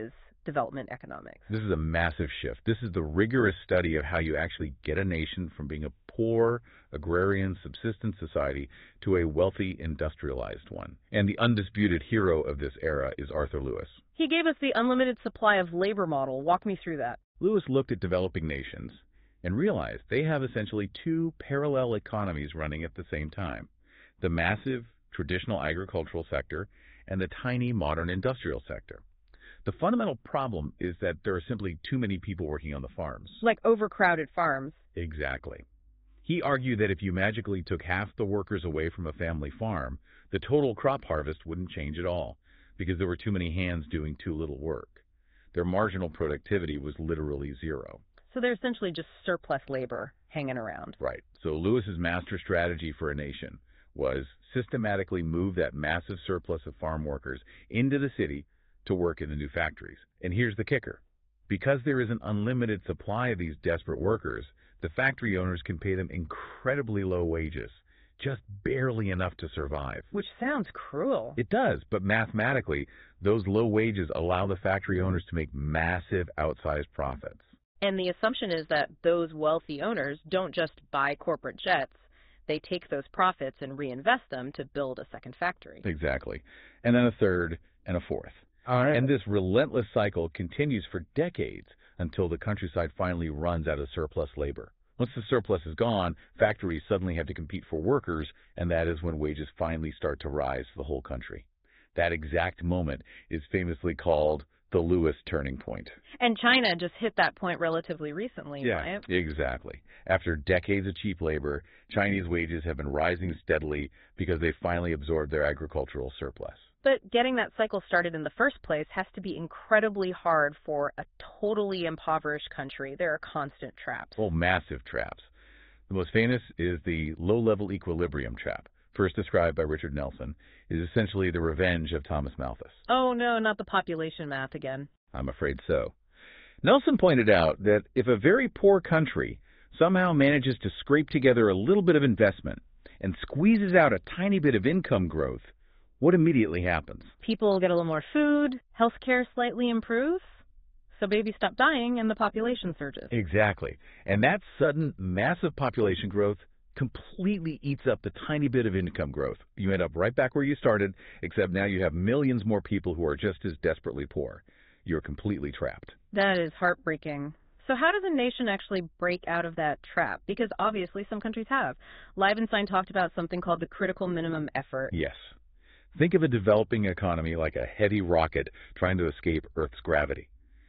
development economics. This is a massive shift. This is the rigorous study of how you actually get a nation from being a poor, agrarian, subsistence society to a wealthy, industrialized one. And the undisputed hero of this era is Arthur Lewis. He gave us the unlimited supply of labor model. Walk me through that. Lewis looked at developing nations and realized they have essentially two parallel economies running at the same time: the massive traditional agricultural sector and the tiny modern industrial sector. The fundamental problem is that there are simply too many people working on the farms. Like overcrowded farms. Exactly. He argued that if you magically took half the workers away from a family farm, the total crop harvest wouldn't change at all, because there were too many hands doing too little work. Their marginal productivity was literally zero. So they're essentially just surplus labor hanging around. Right. So Lewis's master strategy for a nation was systematically move that massive surplus of farm workers into the city to work in the new factories. And here's the kicker. Because there is an unlimited supply of these desperate workers, the factory owners can pay them incredibly low wages, just barely enough to survive. Which sounds cruel. It does, but mathematically, those low wages allow the factory owners to make massive outsized profits. And the assumption is that those wealthy owners don't just buy corporate jets. They take those profits and reinvest them to build a second factory. Exactly. And then a third and a fourth. All right. And this relentless cycle continues for decades until the countryside finally runs out of surplus labor. Once the surplus is gone, factories suddenly have to compete for workers, and that is when wages finally start to rise for the whole country. That exact moment is famously called the Lewis turning point. And China just hit that point relatively recently, Yeah, right? exactly. After decades of cheap labor, Chinese wages have been rising steadily because they finally absorbed their agricultural surplus. But getting that cycle started in the first place has to be incredibly hard for a totally impoverished country. There are constant traps. Oh, massive traps. The most famous is the low-level equilibrium trap, first described by Richard Nelson. It is essentially the revenge of Thomas Malthus. Oh, no, not the population math again. I'm afraid so. Nelson pointed out that if a very poor country somehow manages to scrape together a little bit of investment and squeezes out a tiny bit of income growth, what immediately happens? People get a little more food, healthcare slightly improves, so babies stop dying and the population surges. Exactly. And that sudden, massive population growth completely eats up the tiny bit of income growth. You end up right back where you started, except now you have millions more people who are just as desperately poor. You're completely trapped. That is heartbreaking. So how does a nation actually break out of that trap? Because obviously some countries have. Liebenstein talked about something called the critical minimum effort. Yes. Think of a developing economy like a heavy rocket trying to escape Earth's gravity.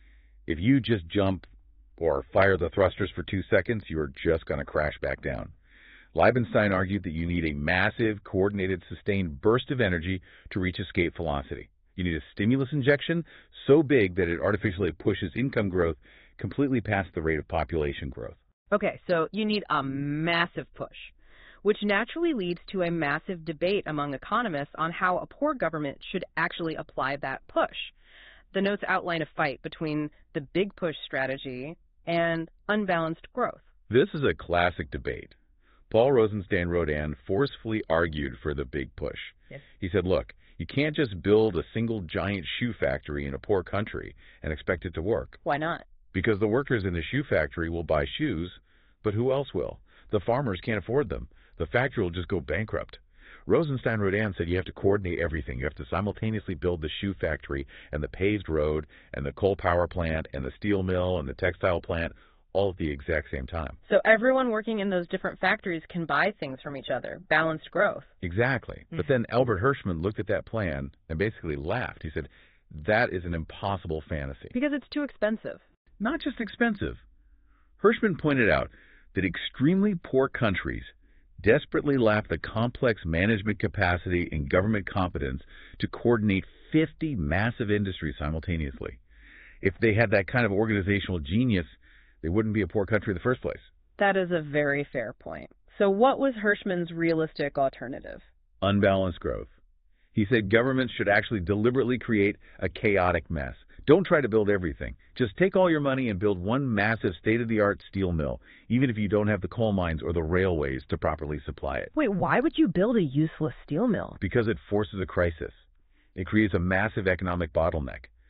If you just jump or fire the thrusters for two seconds, you're just going to crash back down. Liebenstein argued that you need a massive, coordinated, sustained burst of energy to reach escape velocity. You need a stimulus injection so big that it artificially pushes income growth completely past the rate of population growth. Okay, so you need a massive push, which naturally leads to a massive debate among economists on how a poor government should actually apply that push. The notes outline a fight between the big push strategy and unbalanced growth. This is a classic debate. Paul Rosenstein-Rodin forcefully argued for the big push. Yes. He said, look, you can't just build a single giant shoe factory in a poor country and expect it to work. Why not? Because the workers in the shoe factory will buy shoes, but who else will? The farmers can't afford them. The factory will just go bankrupt. Rosenstein-Rodin said you have to coordinate everything. You have to simultaneously build the shoe factory and the paved road and the coal power plant and the steel mill and the textile plant all at the exact same time. So everyone working in those different factories can buy things from each other. Balanced growth. Exactly. Mm-hmm. But then Albert Hirschman looked at that plan and basically laughed. He said, that is an impossible fantasy. Because it's too expensive. Not just expensive. Hirschman pointed out that extremely poor countries desperately lack the complex management capacity and government competence to coordinate fifty massive industries simultaneously. If they had that kind of organizational genius, they wouldn't be a poor country in the first place. That is a very fair point. So what was Hirschman's realistic alternative? Unbalanced growth. He said governments should actually deliberately create a chaotic mess. Don't try to build everything. Just take all your money and build one massive state-of-the-art steel mill, even if you don't have the coal mines or the railways to properly supply it. Wait, why would you build a useless steel mill? Because it forces a crisis. It creates a massive economic bottleneck.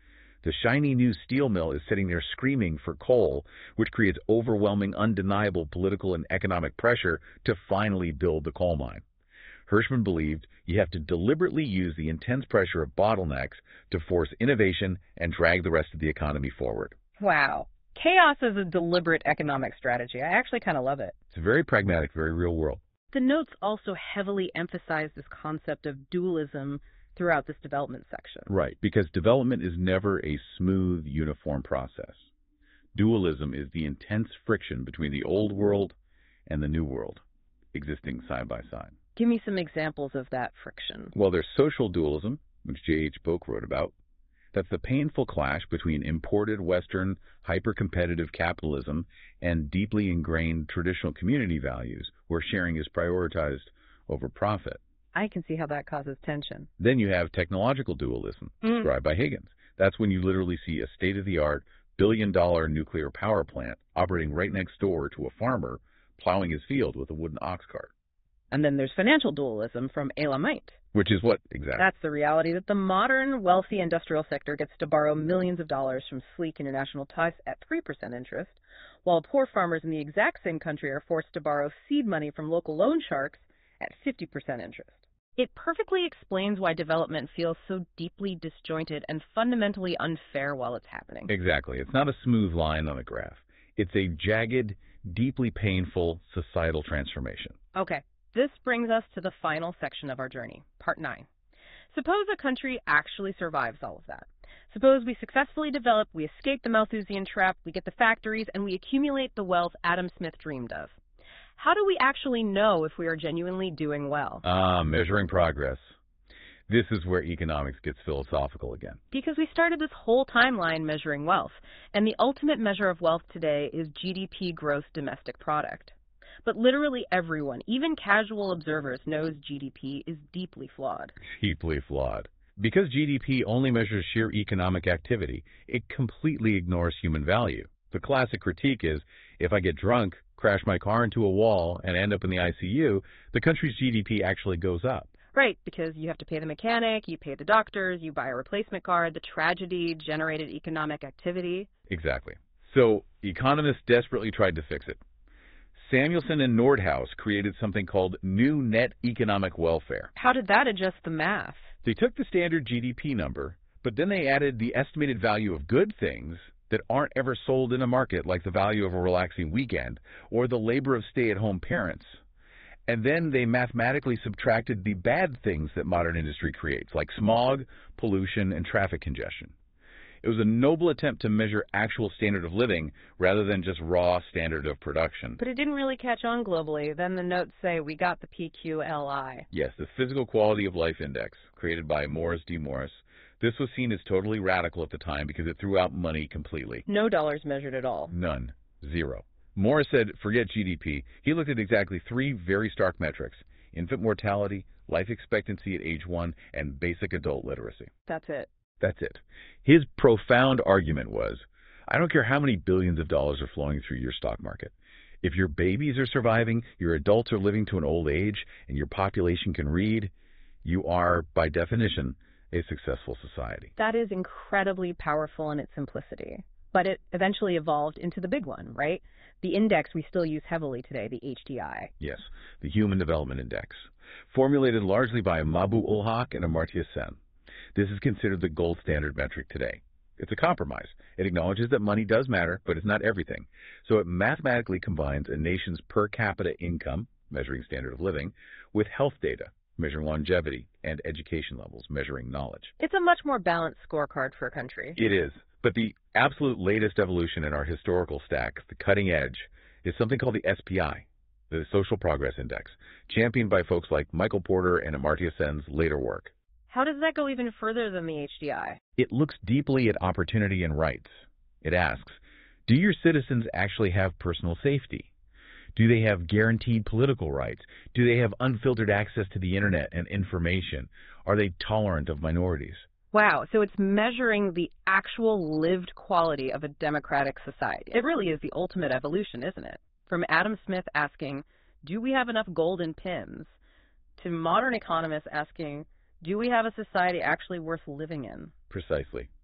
The shiny new steel mill is sitting there screaming for coal, which creates overwhelming, undeniable political and economic pressure to finally build the coal mine. Hirschman believed you have to deliberately use the intense pressure of bottlenecks to force innovation and drag the rest of the economy forward. Wow. Chaos is a deliberate economic strategy. I actually kind of love it. It's very pragmatic, very real world. The notes also heavily emphasize this concept of dualism throughout this development section. Right, because development is never a smooth, uniform process. Dualism is the intense friction between the old world and the new world, existing side by side. Give me some examples of that friction. Well, there's social dualism, which J H Boak wrote about. That's the painful clash between imported Western hyper-competitive capitalism and deeply ingrained traditional community values, where sharing is prioritized over profit. I can see how that causes tension. Then you have technological dualism, Mm. described by Higgins. That's when you literally see a state-of-the-art, billion-dollar nuclear power plant operating right next door to a farmer plowing his field with a wooden ox cart. And then there's financial dualism from Elamite. Which is what exactly? That's the reality that the modern, wealthy industrial sector gets to borrow millions of dollars from sleek international types at three percent interest, while poor farmers in the exact same country are forced to borrow seed money from local loan sharks at fifty percent interest. It perfectly explains why development feels so deeply disjointed and fundamentally unfair while it's happening. Exactly. It's not a smooth line on a graph. It's a jagged, deeply painful societal transformation. Okay. This brings us to the final section of our journey, part nine. Suppose a country actually survives all of that. Suppose we successfully develop, we escape the Malthusian trap, we get the factories, and we accumulate the wealth Adam Smith dreamed of. How do we actually know if we are genuinely doing well? Ah, measuring progress. This is where economics gets philosophical again. Because we started this whole timeline measuring wealth, and the ultimate measure of wealth today is G D P, gross domestic product. But literally everyone, even casual observers, knows G D P is deeply flawed. Deeply flawed. Because G D P only measures sheer economic activity, it completely ignores human value. The classic critique is, if I get drunk, crash my car into a wall, and end up in the I C U, the country's G D P actually goes up. Right, because you have to pay the mechanic, you pay the doctors, you buy a replacement car, the tragedy generated economic activity. Exactly. So economists desperately tried to fix it. Samuelson and Nordhaus created something called New Net Economic Welfare. How did that adjust the math? They took the standard G D P number, but then they added the estimated value of good things that aren't ever sold in a market, like the value of a relaxing weekend or the labor of stay-at-home parents. And then they mathematically subtracted the bad things that modern industry creates, like smog, pollution, and traffic congestion. It was a noble attempt to measure actual standard of living rather than just raw standard of production. But it didn't really catch on globally. Then the notes say we got the P Q L I. Yes, the Physical Quality of Life Index, created by Morris D. Morris. This was seen as totally radical at the time because it threw out money completely. No dollars measured at all. None. Zero. Morris said, forget G D P. He looked at exactly three very stark metrics: infant mortality, life expectancy at age one, and basic adult literacy. That's it. That's it. His profound argument was, I don't care how many billions of dollars are flowing through your stock market. If your babies are surviving, your adults are living to an old age, and your population can read, you are, by definition, a successful society. That is incredibly powerful in its simplicity. But it eventually evolved into the big one, right? The index we still use heavily today, the H D I. Yes, the Human Development Index, formulated largely by Mahbub ul Haq and Amartya Sen. This is considered the gold standard metric today. It's a compromise. It acknowledges that money does matter, but it's not everything. So it mathematically combines a nation's per capita income, measuring standard of living, with health data, measuring longevity, and education levels, measuring knowledge. It's a much more balanced scorecard for a country. It is. But the absolute latest evolution in our historical stack, the cutting edge, is something called the S P I, the Social Progress Index, championed by folks like Michael Porter and Amartya Sen's later work. How does that go even further than the H D I? It looks deeply at opportunity and rights. It asks, do your citizens actually have personal safety? Do they have guaranteed political rights? Do they have unfiltered access to the internet and information? Are they tolerant of minorities? Wow, so it's measuring the actual lived quality of a democratic society. It really is the ultimate evolution, isn't it? From Adam Smith asking, do we have enough golden pins, to modern economists asking, do we have a society actually worth living in? Precisely.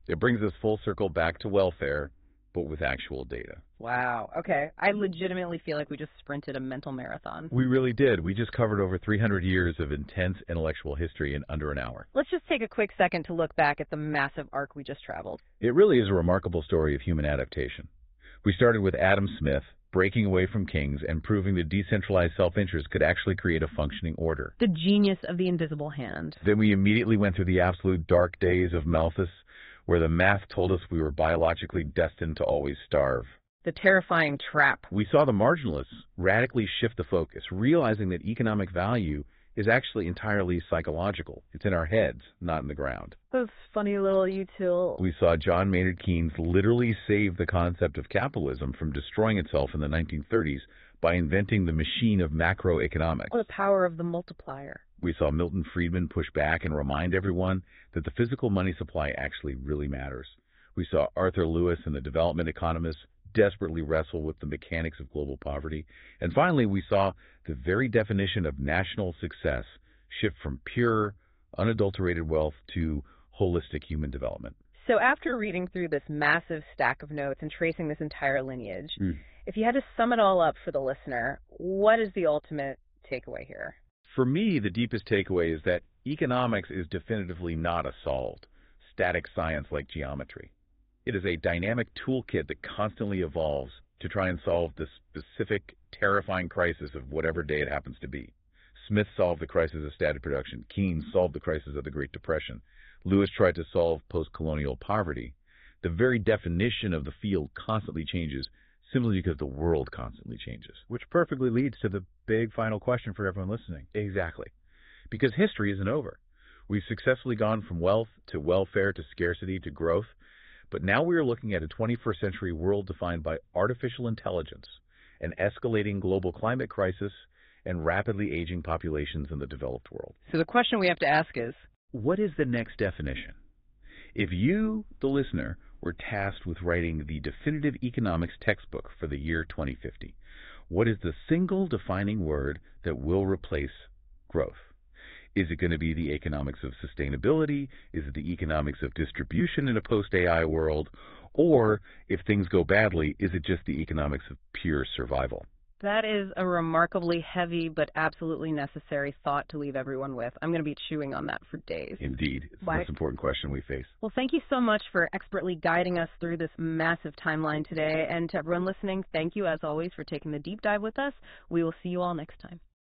It brings us full circle back to welfare, but with actual data. Wow. Okay. I legitimately feel like we just sprinted a mental marathon. We really did. We just covered over three hundred years of intense intellectual history in under an hour. Let's just take a quick second to look back at the massive arc we just traveled. It really is a remarkable story of human adaptation. We started with Adam Smith, breaking away from kings and proving that decentralized self-interest could actually create a functioning order. The genius of the invisible hand. Then we immediately went through the absolute dark days of Malthus, where the math told us we were biologically destined to always starve. The terrifying trap. We saw the marginalists radically shift the focus, realizing that economic value is actually entirely psychological. It's in our heads, not in the ground. Those funny little util. We saw John Maynard Keynes literally save the concept of capitalism from destroying itself in the nineteen thirties by inventing the machine of macroeconomics. Or the power of the multiplier. We saw Milton Friedman push back and remind everyone that the physical money supply actually really matters. We saw Arthur Lewis and the development economists desperately wrestle with the mechanics of global poverty. And finally, we saw the very definition of national success shift from pure, unadulterated wealth to holistic human development. So after reading through this massive stack of notes and tracing this entire lineage, mm. if you had to sum it all up for the listener, what is the ultimate takeaway here? For me, the deepest takeaway is that economics is definitively not a solved, static science like geometry. It is a dynamic toolkit that constantly evolves to try and solve the specific, terrifying crisis of whatever day it happens to be. Smith solved the crisis of static production. Keynes solved the crisis of the Great Depression. Lewis tried to solve post-colonial poverty. The very definition of the field constantly changes simply because the world constantly changes. Which perfectly leads to the big final question for everyone listening. Exactly. Because history isn't over. We've successfully gone from wealth to welfare to scarcity to growth. But now we are looking at a twenty-first century world defined by artificial intelligence, an escalating global climate crisis, and rapidly aging populations in the developed world. So the question we have to ask is, what is the next definition? If you, the listener, were tasked with writing the definitive economics textbook for the year twenty fifty, what is the single defining word that will replace growth? Is it going to be the economics of sustainability? Is it the economics of distribution in a post-A I world? Or, if things go badly, is it just the economics of pure survival? That is a remarkably heavy but absolutely necessary thought to leave everyone with. I'm going to be chewing on that for days. Indeed. It's Why? the most important question we face. Well, thank you so much for expertly guiding us through this massive timeline today. And to everyone listening, thank you, as always, for taking the deep dive with us. We will see you all next time.